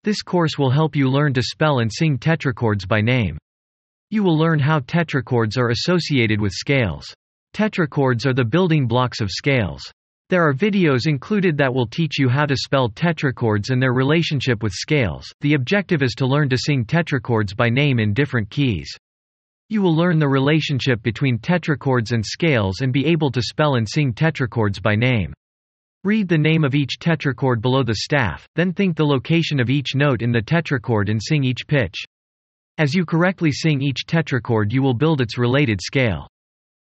This course will help you learn to spell and sing tetrachords by name. You will learn how tetrachords are associated with scales. Tetrachords are the building blocks of scales. There are videos included that will teach you how to spell tetrachords and their relationship with scales. The objective is to learn to sing tetrachords by name in different keys. You will learn the relationship between tetrachords and scales and be able to spell and sing tetrachords by name. Read the name of each tetrachord below the staff, then think the location of each note in the tetrachord and sing each pitch. As you correctly sing each tetrachord, you will build its related scale.